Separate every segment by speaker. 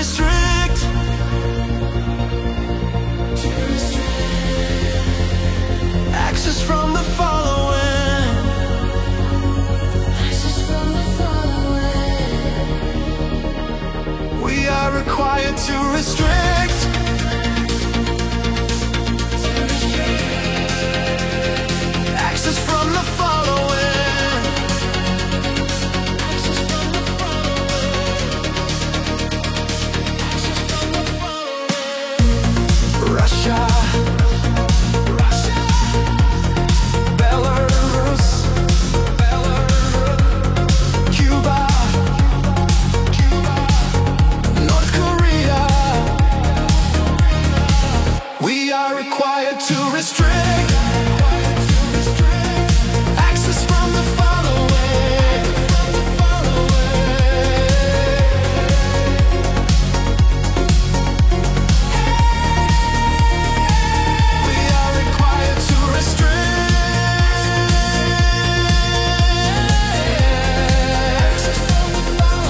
Speaker 1: restrict. Access from the following. We are required to restrict. Access from the following. Russia, Belarus, Cuba, North Korea. We are required to restrict. Access from the following. We are required to restrict. Access from the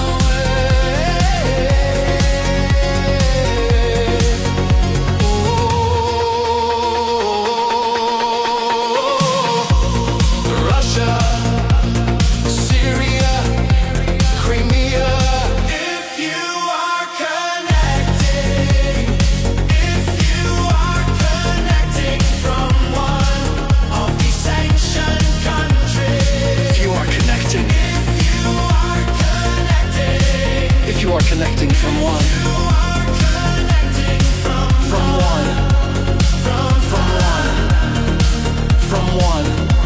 Speaker 1: following. Russia, Syria, Crimea. If you are connecting, if you are connecting from one of these sanctioned countries,
Speaker 2: If you are connecting,
Speaker 1: if you are connecting
Speaker 2: from one,
Speaker 1: from one,
Speaker 2: from one.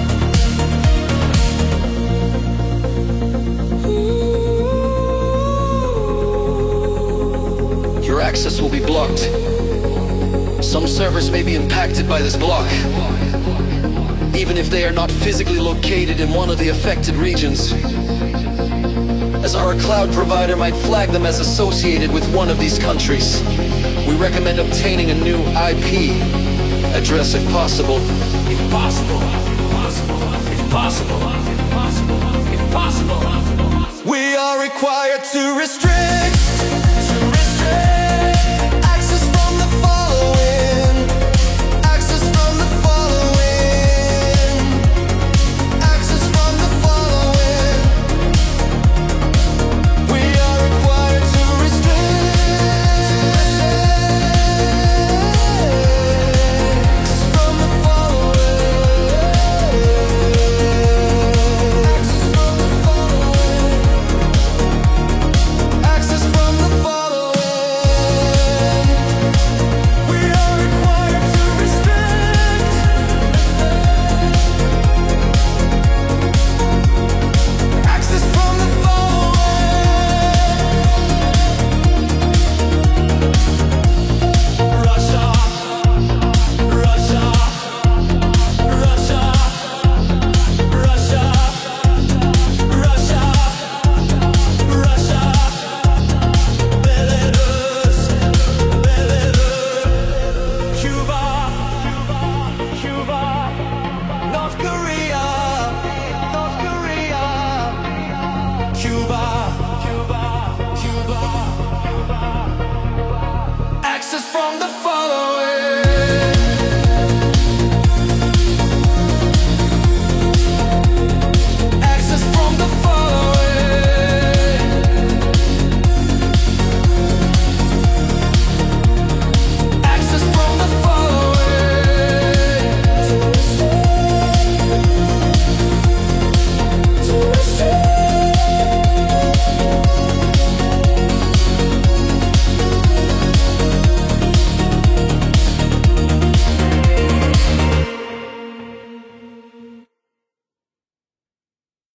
Speaker 2: Your access will be blocked. Some servers may be impacted by this block, even if they are not physically located in one of the affected regions, as our cloud provider might flag them as associated with one of these countries. We recommend obtaining a new IP address if possible.
Speaker 1: if possible, if possible, if possible. We are required to restrict. Access from the following. Access from the following. Access from the following. We are required to restrict. Access from the following. Access from the following. Access from the following. We are required to restrict. Access from the following. Russia, Russia, Russia, Russia, Russia, Russia, Belarus, Cuba, North Korea, Cuba. Access from the